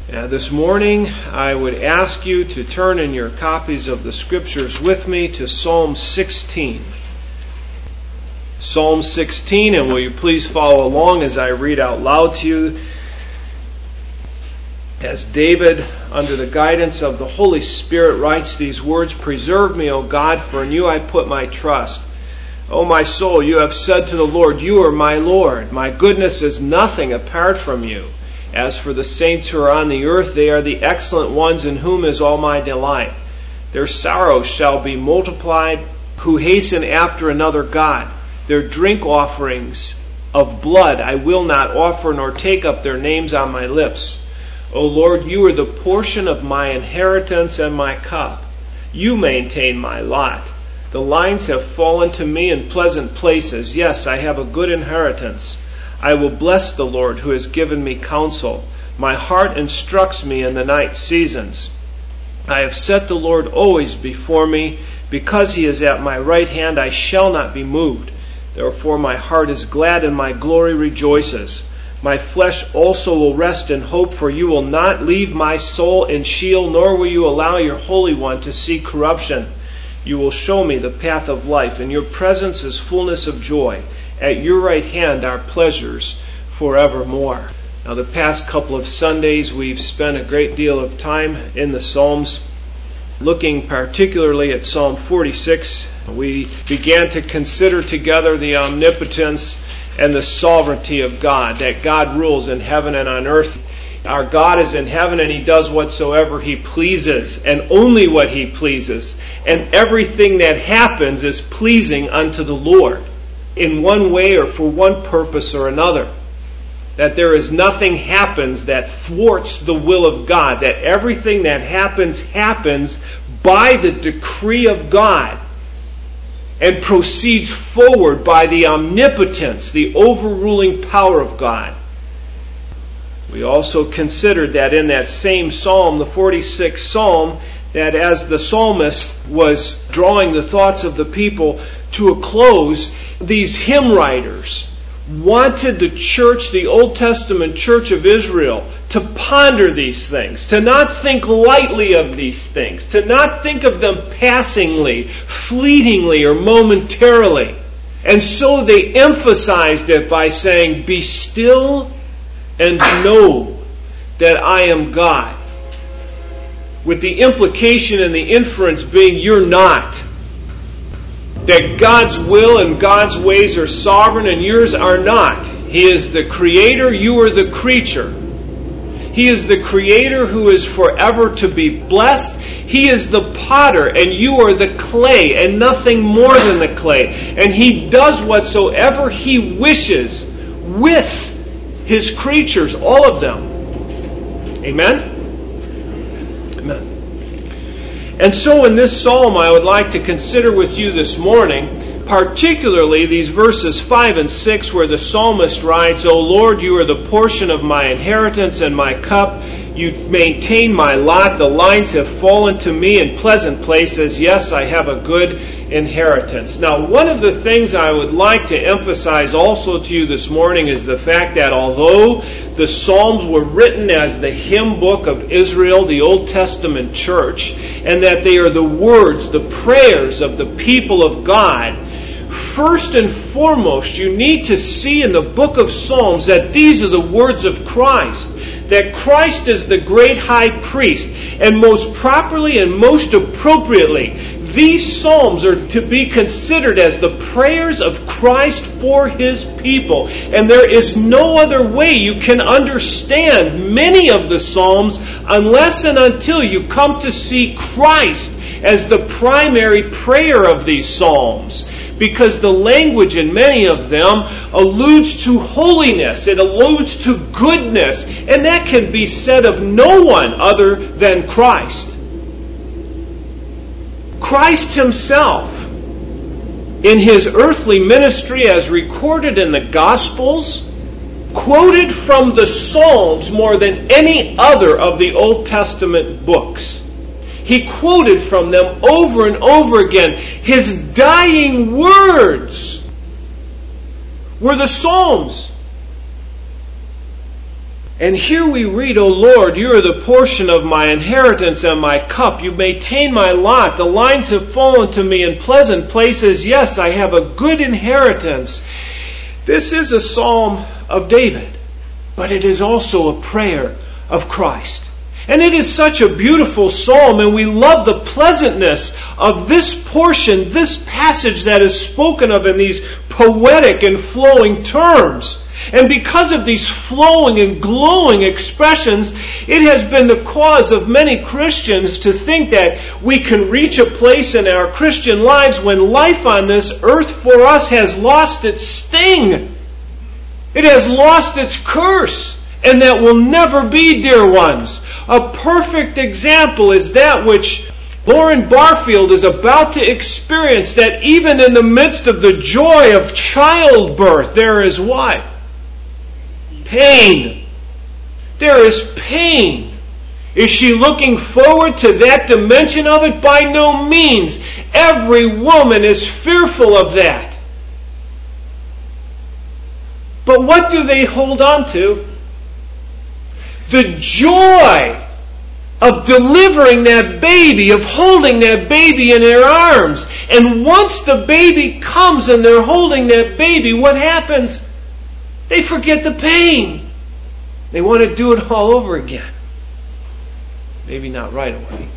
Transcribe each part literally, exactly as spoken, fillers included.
Uh, this morning, I would ask you to turn in your copies of the Scriptures with me to Psalm sixteen. Psalm sixteen, and will you please follow along as I read out loud to you as David, under the guidance of the Holy Spirit, writes these words, "Preserve me, O God, for in you I put my trust. O my soul, you have said to the Lord, you are my Lord. My goodness is nothing apart from you. As for the saints who are on the earth, they are the excellent ones in whom is all my delight. Their sorrows shall be multiplied, who hasten after another God. Their drink offerings of blood I will not offer, nor take up their names on my lips. O Lord, you are the portion of my inheritance and my cup. You maintain my lot. The lines have fallen to me in pleasant places. Yes, I have a good inheritance. I will bless the Lord who has given me counsel. My heart instructs me in the night seasons. I have set the Lord always before me. Because he is at my right hand, I shall not be moved. Therefore my heart is glad and my glory rejoices. My flesh also will rest in hope, for you will not leave my soul in Sheol, nor will you allow your Holy One to see corruption. You will show me the path of life. In your presence is fullness of joy. At your right hand are pleasures forevermore." Now, the past couple of Sundays, we've spent a great deal of time in the Psalms, looking particularly at Psalm forty-six. We began to consider together the omnipotence and the sovereignty of God, that God rules in heaven and on earth. Our God is in heaven and he does whatsoever he pleases, and only what he pleases. And everything that happens is pleasing unto the Lord, in one way or for one purpose or another. That there is nothing happens that thwarts the will of God. That everything that happens, happens by the decree of God and proceeds forward by the omnipotence, the overruling power of God. We also considered that in that same psalm, the forty-sixth psalm, that as the psalmist was drawing the thoughts of the people to a close, these hymn writers wanted the church, the Old Testament church of Israel, to ponder these things, to not think lightly of these things, to not think of them passingly, fleetingly, or momentarily. And so they emphasized it by saying, "Be still and know that I am God." With the implication and the inference being, you're not. That God's will and God's ways are sovereign and yours are not. He is the creator, you are the creature. He is the creator who is forever to be blessed. He is the potter and you are the clay and nothing more than the clay. And he does whatsoever he wishes with his creatures, all of them. Amen? Amen. And so in this psalm I would like to consider with you this morning, particularly these verses five and six, where the psalmist writes, "O Lord, you are the portion of my inheritance and my cup. You maintain my lot. The lines have fallen to me in pleasant places. Yes, I have a good inheritance." Now, one of the things I would like to emphasize also to you this morning is the fact that although the Psalms were written as the hymn book of Israel, the Old Testament church, and that they are the words, the prayers of the people of God, first and foremost, you need to see in the book of Psalms that these are the words of Christ. That Christ is the great high priest. And most properly and most appropriately, these Psalms are to be considered as the prayers of Christ for his people. And there is no other way you can understand many of the Psalms unless and until you come to see Christ as the primary prayer of these Psalms. Because the language in many of them alludes to holiness, it alludes to goodness, and that can be said of no one other than Christ. Christ himself, in his earthly ministry as recorded in the Gospels, quoted from the Psalms more than any other of the Old Testament books. He quoted from them over and over again. His dying words were the Psalms. And here we read, O Lord, you are the portion of my inheritance and my cup. You maintain my lot. The lines have fallen to me in pleasant places. Yes, I have a good inheritance. This is a psalm of David, but it is also a prayer of Christ. And it is such a beautiful psalm, and we love the pleasantness of this portion, this passage that is spoken of in these poetic and flowing terms. And because of these flowing and glowing expressions, it has been the cause of many Christians to think that we can reach a place in our Christian lives when life on this earth for us has lost its sting. It has lost its curse, and that will never be, dear ones. A perfect example is that which Lauren Barfield is about to experience, that even in the midst of the joy of childbirth, there is what? Pain. There is pain. Is she looking forward to that dimension of it? By no means. Every woman is fearful of that. But what do they hold on to? The joy of delivering that baby, of holding that baby in their arms. And once the baby comes and they're holding that baby, what happens? They forget the pain. They want to do it all over again. Maybe not right away.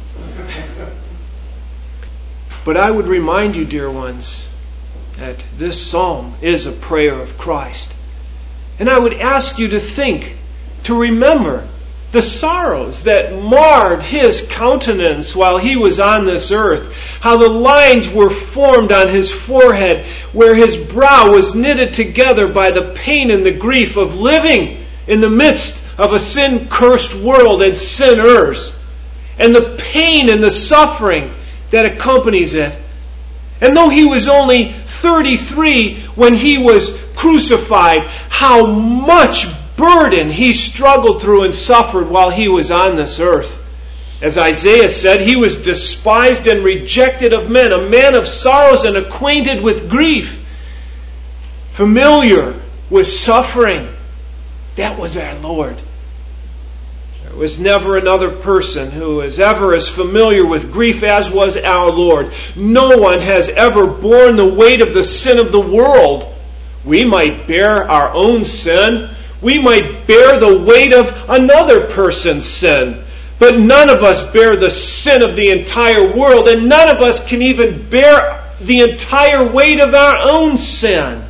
But I would remind you, dear ones, that this psalm is a prayer of Christ. And I would ask you to think, to remember the sorrows that marred his countenance while he was on this earth. How the lines were formed on his forehead, where his brow was knitted together by the pain and the grief of living in the midst of a sin-cursed world and sinners, and the pain and the suffering that accompanies it. And though he was only thirty-three when he was crucified, how much burden he struggled through and suffered while he was on this earth. As Isaiah said, he was despised and rejected of men, a man of sorrows and acquainted with grief, familiar with suffering. That was our Lord. There was never another person who was ever as familiar with grief as was our Lord. No one has ever borne the weight of the sin of the world. We might bear our own sin. We might bear the weight of another person's sin. But none of us bear the sin of the entire world, and none of us can even bear the entire weight of our own sin.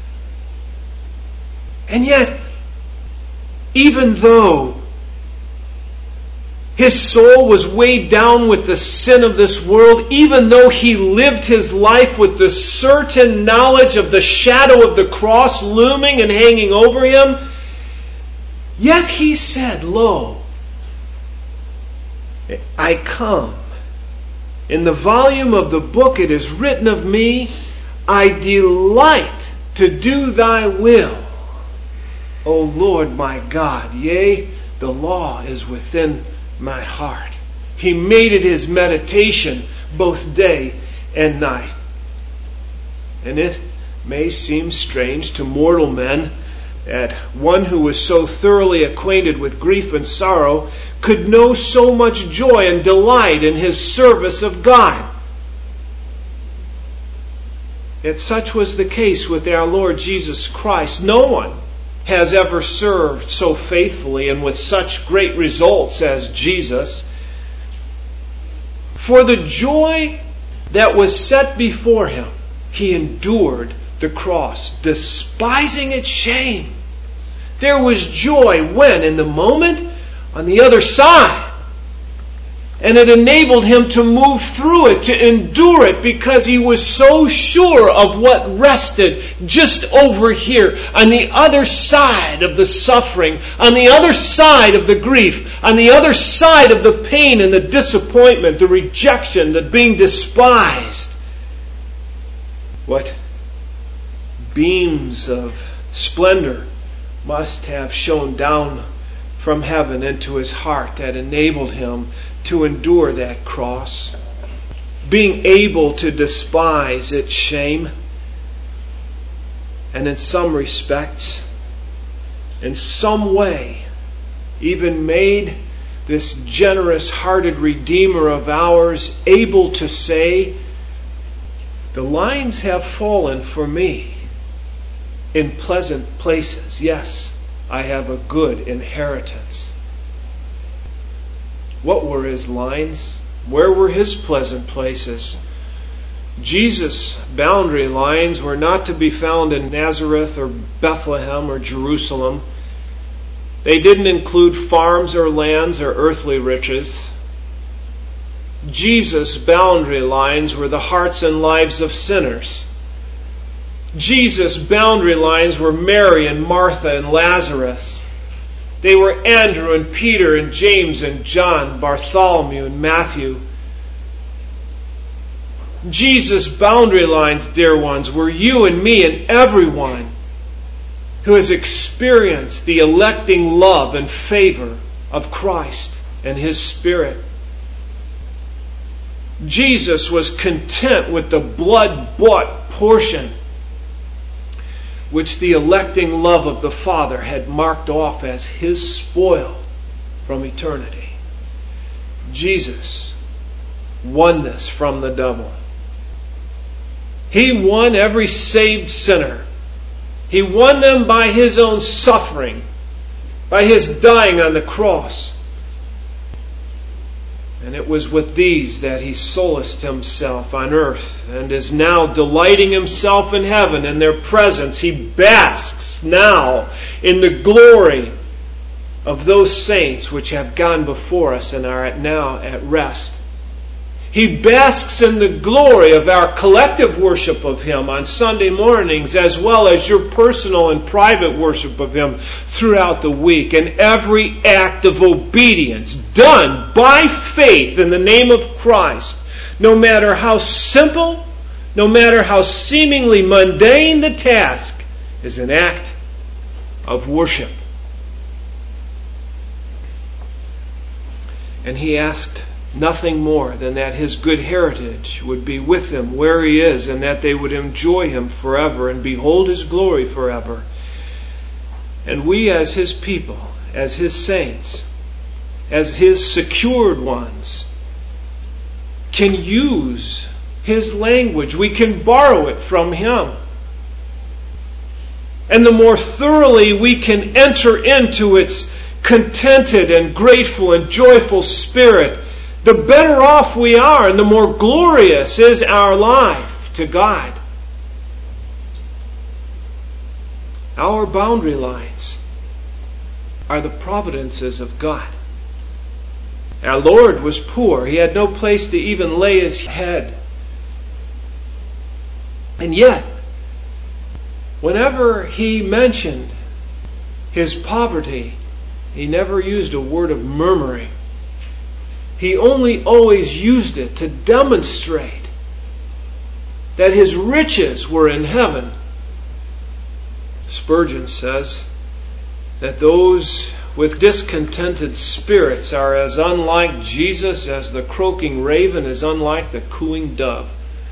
And yet, even though his soul was weighed down with the sin of this world, even though he lived his life with the certain knowledge of the shadow of the cross looming and hanging over him, yet he said, "Lo, I come. In the volume of the book it is written of me, I delight to do thy will, O Lord my God. Yea, the law is within my heart." He made it his meditation both day and night. And it may seem strange to mortal men that one who was so thoroughly acquainted with grief and sorrow could know so much joy and delight in his service of God. Yet such was the case with our Lord Jesus Christ. No one has ever served so faithfully and with such great results as Jesus. For the joy that was set before him, he endured the cross, despising its shame. There was joy when, in the moment, on the other side. And it enabled him to move through it, to endure it, because he was so sure of what rested just over here, on the other side of the suffering, on the other side of the grief, on the other side of the pain and the disappointment, the rejection, the being despised. What beams of splendor must have shone down from heaven into his heart that enabled him to endure that cross, being able to despise its shame. And in some respects, in some way, even made this generous-hearted Redeemer of ours able to say, the lines have fallen for me in pleasant places. Yes, I have a good inheritance. What were his lines? Where were his pleasant places? Jesus' boundary lines were not to be found in Nazareth or Bethlehem or Jerusalem. They didn't include farms or lands or earthly riches. Jesus' boundary lines were the hearts and lives of sinners. Jesus' boundary lines were Mary and Martha and Lazarus. They were Andrew and Peter and James and John, Bartholomew and Matthew. Jesus' boundary lines, dear ones, were you and me and everyone who has experienced the electing love and favor of Christ and His Spirit. Jesus was content with the blood-bought portion which the electing love of the Father had marked off as His spoil from eternity. Jesus won this from the devil. He won every saved sinner. He won them by His own suffering, by His dying on the cross. And it was with these that He solaced Himself on earth and is now delighting Himself in heaven in their presence. He basks now in the glory of those saints which have gone before us and are now at rest. He basks in the glory of our collective worship of Him on Sunday mornings, as well as your personal and private worship of Him throughout the week, and every act of obedience done by faith in the name of Christ, no matter how simple, no matter how seemingly mundane the task, is an act of worship. And He asked nothing more than that His good heritage would be with Him where He is, and that they would enjoy Him forever and behold His glory forever. And we as His people, as His saints, as His secured ones, can use His language. We can borrow it from Him. And the more thoroughly we can enter into its contented and grateful and joyful spirit, the better off we are and the more glorious is our life to God. Our boundary lines are the providences of God. Our Lord was poor. He had no place to even lay His head. And yet, whenever He mentioned His poverty, He never used a word of murmuring. He only always used it to demonstrate that His riches were in heaven. Spurgeon says that those with discontented spirits are as unlike Jesus as the croaking raven is unlike the cooing dove.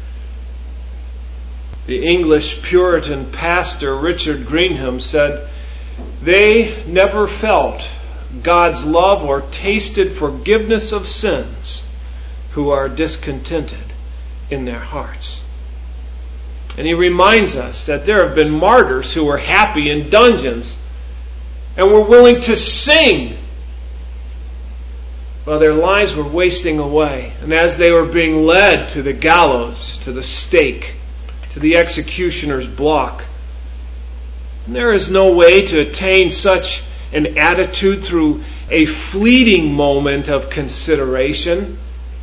The English Puritan pastor Richard Greenham said, "They never felt God's love or tasted forgiveness of sins who are discontented in their hearts." And he reminds us that there have been martyrs who were happy in dungeons and were willing to sing while their lives were wasting away, and as they were being led to the gallows, to the stake, to the executioner's block. And there is no way to attain such an attitude through a fleeting moment of consideration.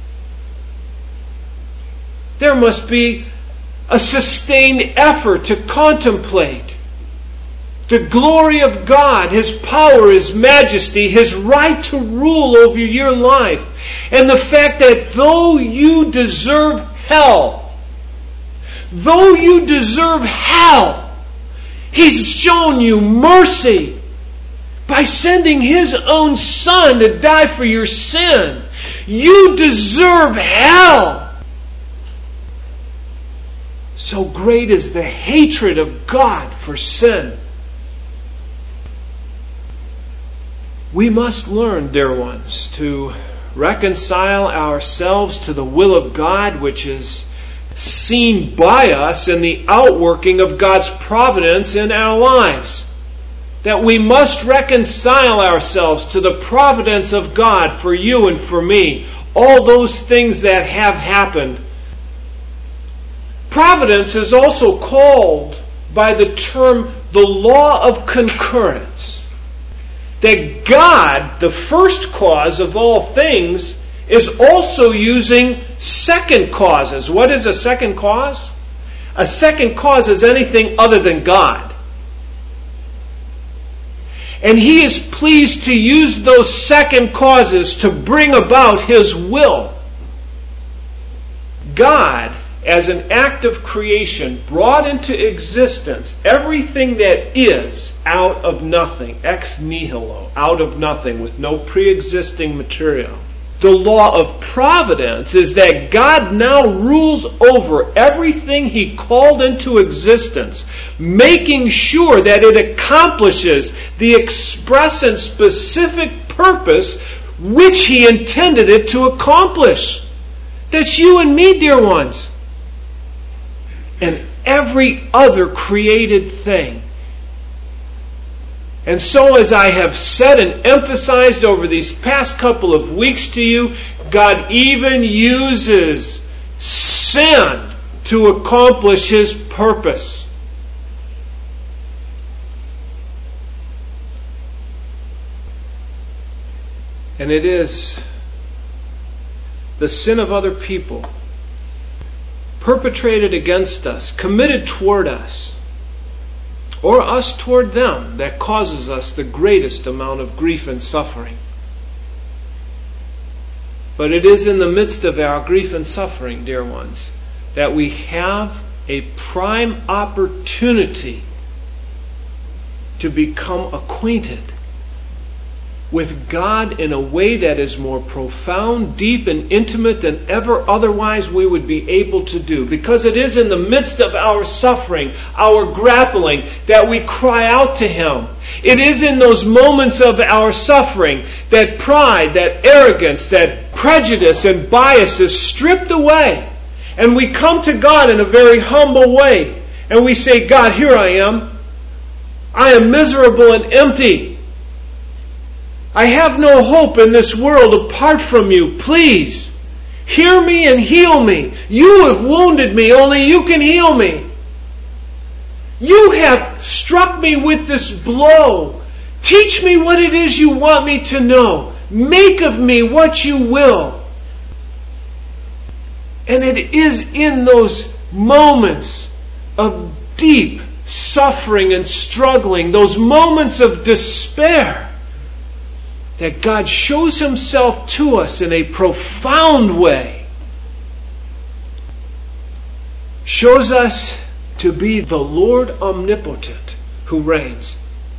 There must be a sustained effort to contemplate the glory of God, His power, His majesty, His right to rule over your life, and the fact that though you deserve hell, though you deserve hell, He's shown you mercy by sending His own Son to die for your sin. You deserve hell. So great is the hatred of God for sin. We must learn, dear ones, to reconcile ourselves to the will of God, which is seen by us in the outworking of God's providence in our lives. That we must reconcile ourselves to the providence of God for you and for me. All those things that have happened. Providence is also called by the term the law of concurrence. That God, the first cause of all things, is also using second causes. What is a second cause? A second cause is anything other than God. And He is pleased to use those second causes to bring about His will. God, as an act of creation, brought into existence everything that is out of nothing, ex nihilo, out of nothing, with no pre-existing material. The law of providence is that God now rules over everything He called into existence, making sure that it accomplishes the express and specific purpose which He intended it to accomplish. That's you and me, dear ones. And every other created thing. And so, as I have said and emphasized over these past couple of weeks to you, God even uses sin to accomplish His purpose. And it is the sin of other people perpetrated against us, committed toward us, or us toward them, that causes us the greatest amount of grief and suffering. But it is in the midst of our grief and suffering, dear ones, that we have a prime opportunity to become acquainted with God in a way that is more profound, deep, and intimate than ever otherwise we would be able to do. Because it is in the midst of our suffering, our grappling, that we cry out to Him. It is in those moments of our suffering that pride, that arrogance, that prejudice and bias is stripped away. And we come to God in a very humble way. And we say, God, here I am. I am miserable and empty. I have no hope in this world apart from You. Please, hear me and heal me. You have wounded me. Only You can heal me. You have struck me with this blow. Teach me what it is You want me to know. Make of me what You will. And it is in those moments of deep suffering and struggling, those moments of despair, that God shows Himself to us in a profound way. Shows us to be the Lord omnipotent who reigns.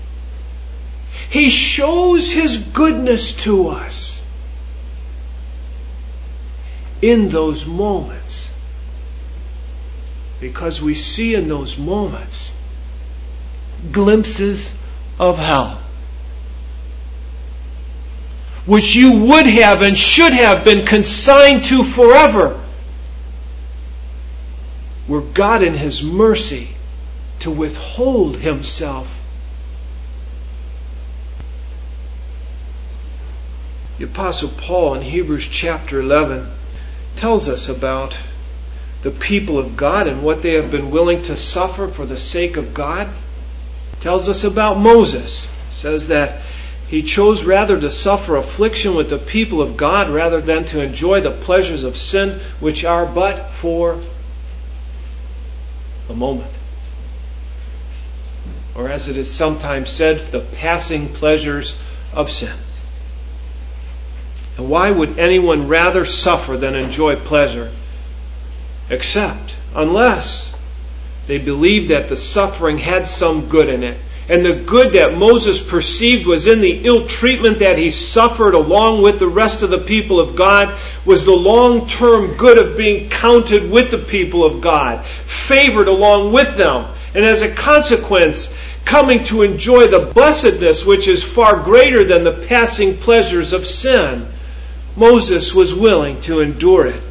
He shows His goodness to us in those moments. Because we see in those moments glimpses of hell, which you would have and should have been consigned to forever, were God in His mercy to withhold Himself. The Apostle Paul in Hebrews chapter eleven tells us about the people of God and what they have been willing to suffer for the sake of God. Tells us about Moses. It says that he chose rather to suffer affliction with the people of God rather than to enjoy the pleasures of sin, which are but for a moment. Or as it is sometimes said, the passing pleasures of sin. And why would anyone rather suffer than enjoy pleasure? Except, unless they believed that the suffering had some good in it. And the good that Moses perceived was in the ill treatment that he suffered along with the rest of the people of God, was the long-term good of being counted with the people of God, favored along with them. And as a consequence, coming to enjoy the blessedness which is far greater than the passing pleasures of sin. Moses was willing to endure it.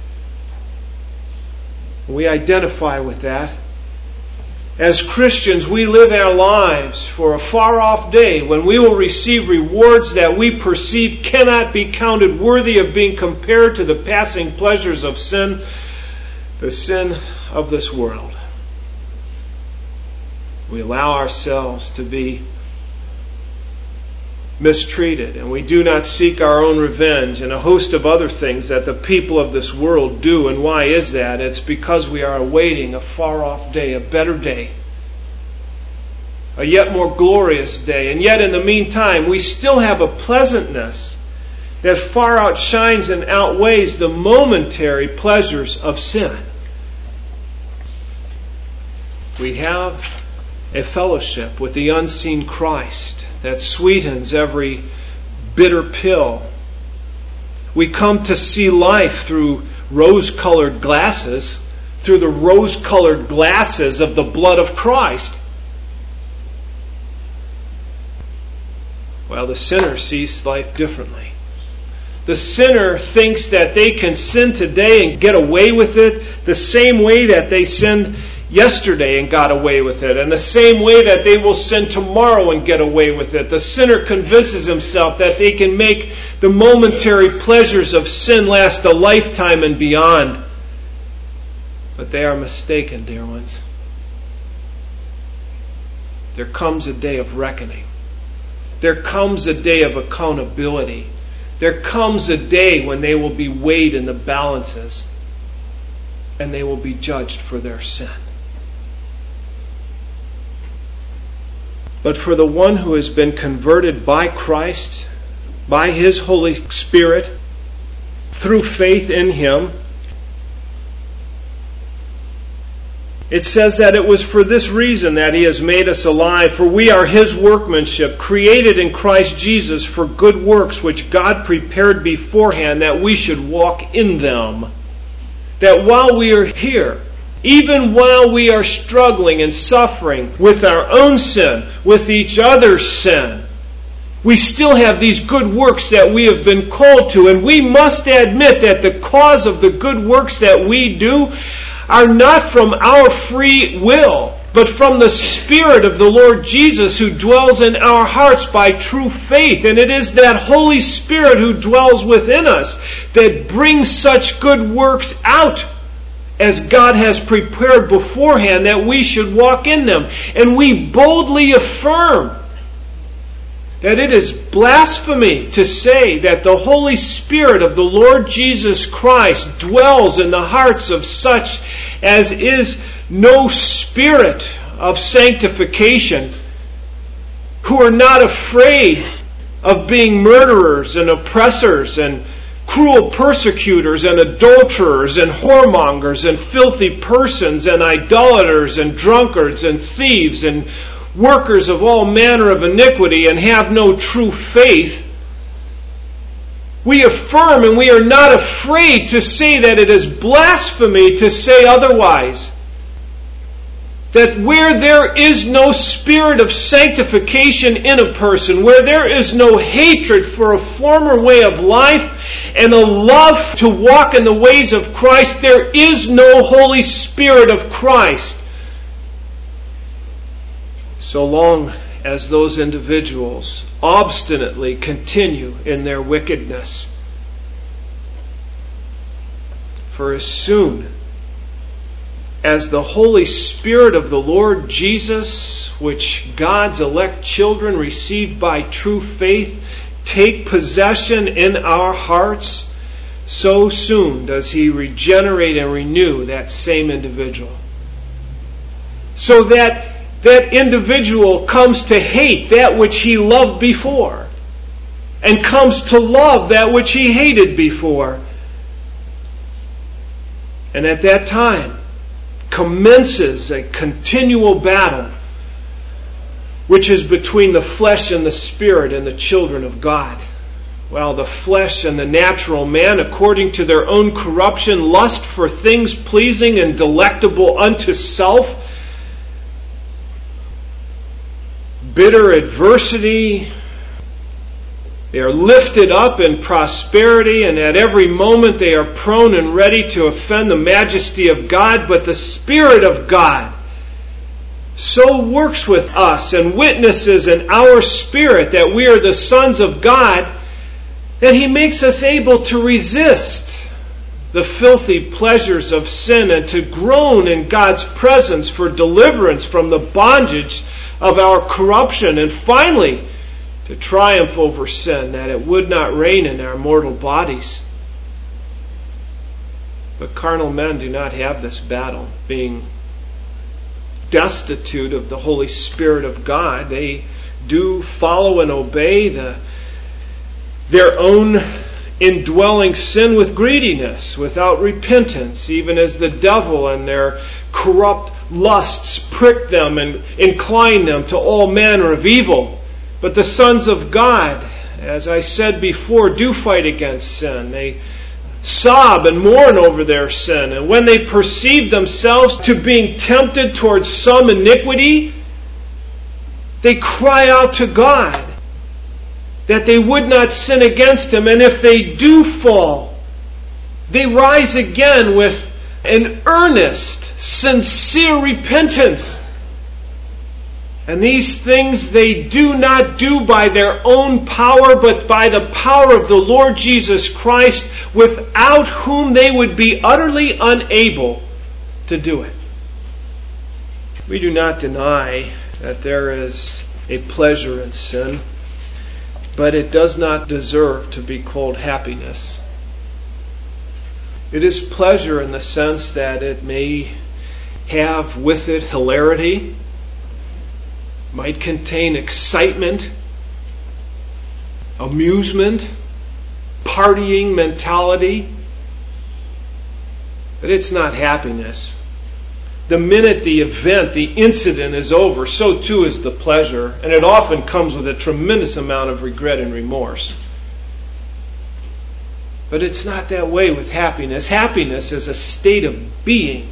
We identify with that. As Christians, we live our lives for a far-off day when we will receive rewards that we perceive cannot be counted worthy of being compared to the passing pleasures of sin, the sin of this world. We allow ourselves to be mistreated, and we do not seek our own revenge, and a host of other things that the people of this world do. And why is that? It's because we are awaiting a far-off day, a better day, a yet more glorious day. And yet in the meantime, we still have a pleasantness that far outshines and outweighs the momentary pleasures of sin. We have a fellowship with the unseen Christ that sweetens every bitter pill. We come to see life through rose-colored glasses, through the rose-colored glasses of the blood of Christ. While the sinner sees life differently. The sinner thinks that they can sin today and get away with it the same way that they sinned yesterday and got away with it, and the same way that they will sin tomorrow and get away with it. The sinner convinces himself that they can make the momentary pleasures of sin last a lifetime and beyond. But they are mistaken, dear ones. There comes a day of reckoning. There comes a day of accountability. There comes a day when they will be weighed in the balances and they will be judged for their sin. But for the one who has been converted by Christ, by His Holy Spirit, through faith in Him, it says that it was for this reason that He has made us alive, for we are His workmanship, created in Christ Jesus for good works which God prepared beforehand that we should walk in them. That while we are here, even while we are struggling and suffering with our own sin, with each other's sin, we still have these good works that we have been called to. And we must admit that the cause of the good works that we do are not from our free will, but from the Spirit of the Lord Jesus who dwells in our hearts by true faith. And it is that Holy Spirit who dwells within us that brings such good works out as God has prepared beforehand that we should walk in them. And we boldly affirm that it is blasphemy to say that the Holy Spirit of the Lord Jesus Christ dwells in the hearts of such as is no spirit of sanctification, who are not afraid of being murderers and oppressors and cruel persecutors and adulterers and whoremongers and filthy persons and idolaters and drunkards and thieves and workers of all manner of iniquity, and have no true faith. We affirm, and we are not afraid to say that it is blasphemy to say otherwise. That where there is no spirit of sanctification in a person, where there is no hatred for a former way of life and a love to walk in the ways of Christ, there is no Holy Spirit of Christ. So long as those individuals obstinately continue in their wickedness. For as soon as the Holy Spirit of the Lord Jesus, which God's elect children receive by true faith, take possession in our hearts, so soon does He regenerate and renew that same individual. So that that individual comes to hate that which he loved before, and comes to love that which he hated before. And at that time commences a continual battle which is between the flesh and the spirit and the children of God. While the flesh and the natural man, according to their own corruption, lust for things pleasing and delectable unto self, bitter adversity. They are lifted up in prosperity, and at every moment they are prone and ready to offend the majesty of God. But the Spirit of God so works with us and witnesses in our spirit that we are the sons of God, that He makes us able to resist the filthy pleasures of sin and to groan in God's presence for deliverance from the bondage of our corruption, and finally to triumph over sin, that it would not reign in our mortal bodies. But carnal men do not have this battle. Being destitute of the Holy Spirit of God, they do follow and obey the, their own indwelling sin with greediness, without repentance, even as the devil and their corrupt lusts prick them and incline them to all manner of evil. But the sons of God, as I said before, do fight against sin. They sob and mourn over their sin. And when they perceive themselves to being tempted towards some iniquity, they cry out to God that they would not sin against Him. And if they do fall, they rise again with an earnest, sincere repentance. And these things they do not do by their own power, but by the power of the Lord Jesus Christ, without whom they would be utterly unable to do it. We do not deny that there is a pleasure in sin, but it does not deserve to be called happiness. It is pleasure in the sense that it may have with it hilarity, might contain excitement, amusement, partying mentality, but it's not happiness. The minute the event, the incident is over, so too is the pleasure, and it often comes with a tremendous amount of regret and remorse. But it's not that way with happiness. Happiness is a state of being.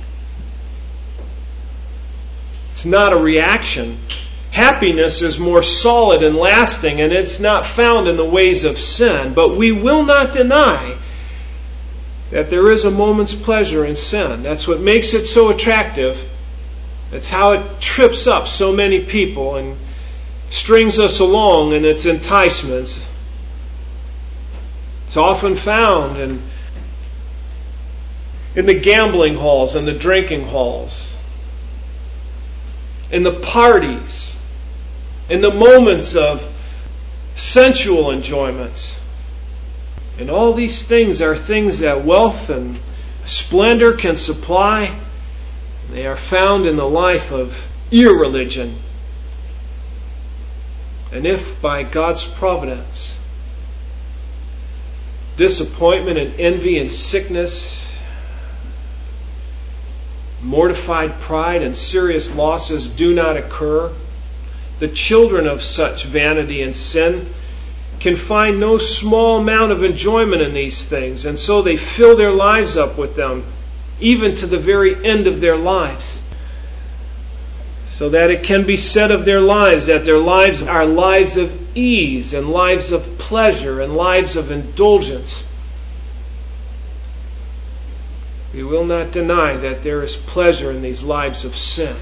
It's not a reaction. Happiness is more solid and lasting, and it's not found in the ways of sin. But we will not deny that there is a moment's pleasure in sin. That's what makes it so attractive. That's how it trips up so many people and strings us along in its enticements. It's often found in, in the gambling halls and the drinking halls, in the parties, in the moments of sensual enjoyments. And all these things are things that wealth and splendor can supply. They are found in the life of irreligion. And if by God's providence, disappointment and envy and sickness, mortified pride and serious losses do not occur, the children of such vanity and sin can find no small amount of enjoyment in these things, and so they fill their lives up with them, even to the very end of their lives. So that it can be said of their lives that their lives are lives of ease and lives of pleasure and lives of indulgence. We will not deny that there is pleasure in these lives of sin.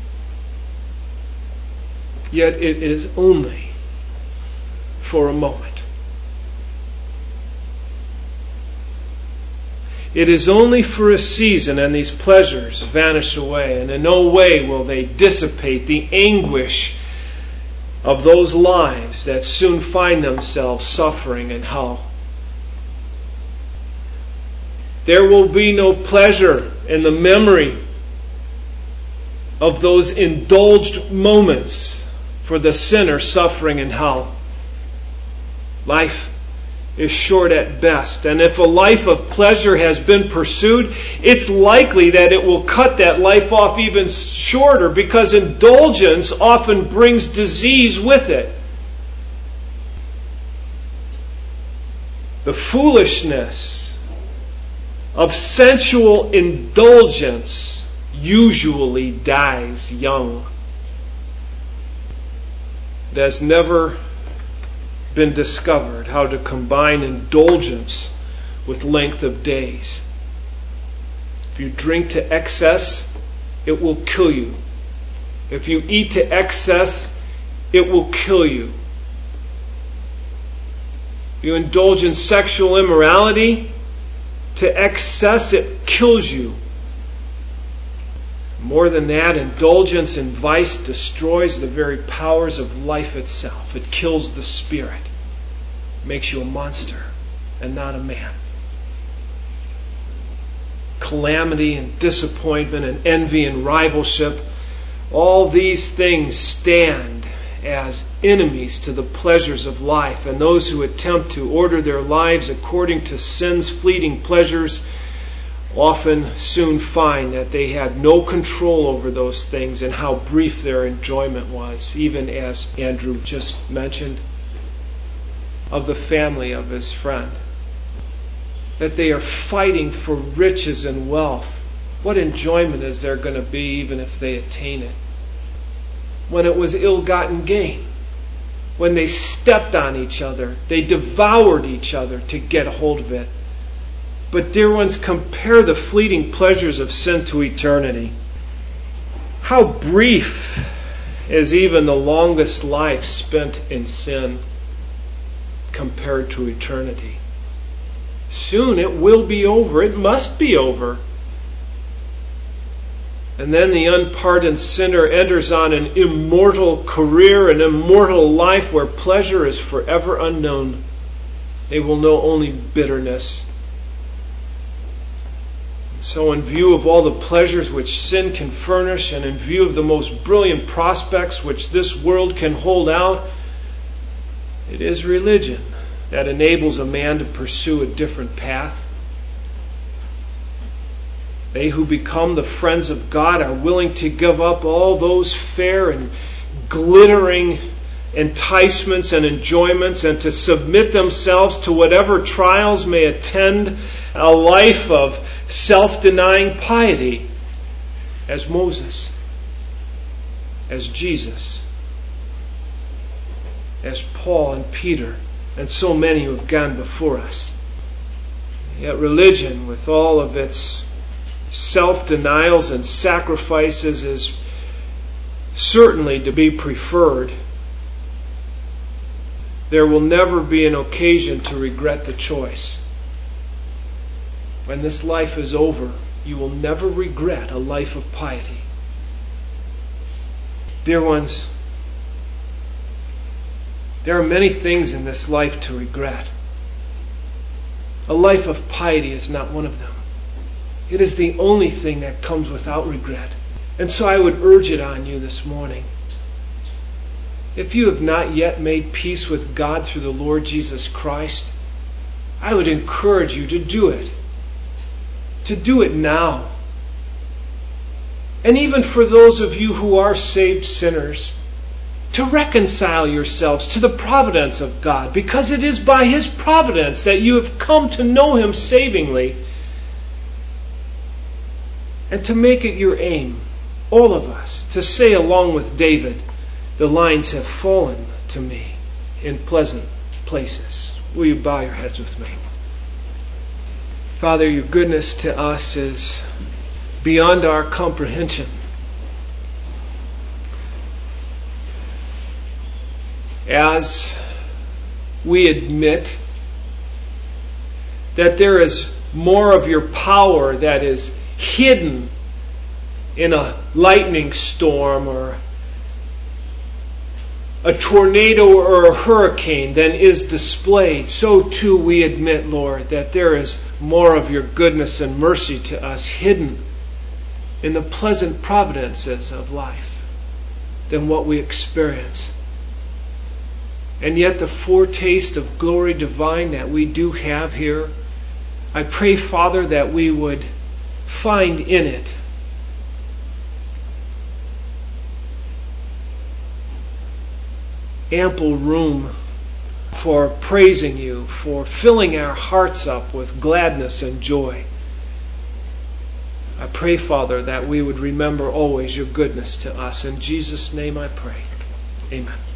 Yet it is only for a moment. It is only for a season, and these pleasures vanish away, and in no way will they dissipate the anguish of those lives that soon find themselves suffering in hell. There will be no pleasure in the memory of those indulged moments for the sinner suffering in hell. Life is short at best, and if a life of pleasure has been pursued, it's likely that it will cut that life off even shorter, because indulgence often brings disease with it. The foolishness of sensual indulgence usually dies young. It has never been discovered how to combine indulgence with length of days. If you drink to excess, it will kill you. If you eat to excess, it will kill you. If you indulge in sexual immorality to excess, it kills you. More than that, indulgence in vice destroys the very powers of life itself. It kills the spirit. It makes you a monster and not a man. Calamity and disappointment and envy and rivalship, all these things stand as enemies to the pleasures of life. And those who attempt to order their lives according to sin's fleeting pleasures often soon find that they had no control over those things and how brief their enjoyment was, even as Andrew just mentioned of the family of his friend. That they are fighting for riches and wealth. What enjoyment is there going to be even if they attain it? When it was ill-gotten gain. When they stepped on each other. They devoured each other to get a hold of it. But dear ones, compare the fleeting pleasures of sin to eternity. How brief is even the longest life spent in sin compared to eternity. Soon it will be over. It must be over. And then the unpardoned sinner enters on an immortal career, an immortal life where pleasure is forever unknown. They will know only bitterness. So in view of all the pleasures which sin can furnish, and in view of the most brilliant prospects which this world can hold out, it is religion that enables a man to pursue a different path. They who become the friends of God are willing to give up all those fair and glittering enticements and enjoyments and to submit themselves to whatever trials may attend a life of self-denying piety, as Moses, as Jesus, as Paul and Peter, and so many who have gone before us. Yet religion, with all of its self-denials and sacrifices, is certainly to be preferred. There will never be an occasion to regret the choice. When this life is over, you will never regret a life of piety. Dear ones, there are many things in this life to regret. A life of piety is not one of them. It is the only thing that comes without regret. And so I would urge it on you this morning. If you have not yet made peace with God through the Lord Jesus Christ, I would encourage you to do it. To do it now. And even for those of you who are saved sinners, to reconcile yourselves to the providence of God, because it is by His providence that you have come to know Him savingly. And to make it your aim, all of us, to say along with David, the lines have fallen to me in pleasant places. Will you bow your heads with me? Father, your goodness to us is beyond our comprehension. As we admit that there is more of your power that is hidden in a lightning storm or a tornado or a hurricane than is displayed, so too we admit, Lord, that there is more of your goodness and mercy to us hidden in the pleasant providences of life than what we experience. And yet the foretaste of glory divine that we do have here, I pray, Father, that we would find in it ample room for praising you, for filling our hearts up with gladness and joy. I pray, Father, that we would remember always your goodness to us. In Jesus' name I pray. Amen.